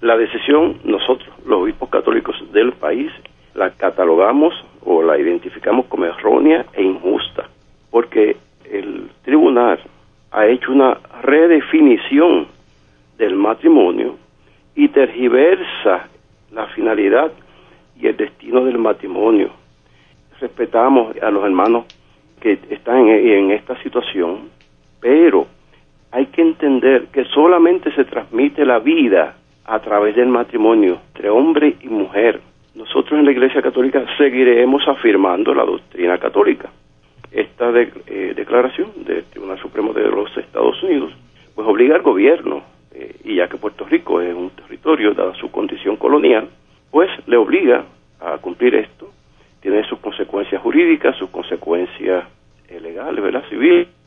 La decisión, nosotros, los obispos católicos del país, la catalogamos o la identificamos como errónea e injusta, porque el tribunal ha hecho una redefinición del matrimonio y tergiversa la finalidad y el destino del matrimonio. Respetamos a los hermanos que están en esta situación, pero hay que entender que solamente se transmite la vida a través del matrimonio entre hombre y mujer. Nosotros en la Iglesia Católica seguiremos afirmando la doctrina católica. Esta declaración del Tribunal Supremo de los Estados Unidos pues obliga al gobierno, y ya que Puerto Rico es un territorio dada su condición colonial, pues le obliga a cumplir esto. Tiene sus consecuencias jurídicas, sus consecuencias legales, ¿verdad?, civiles,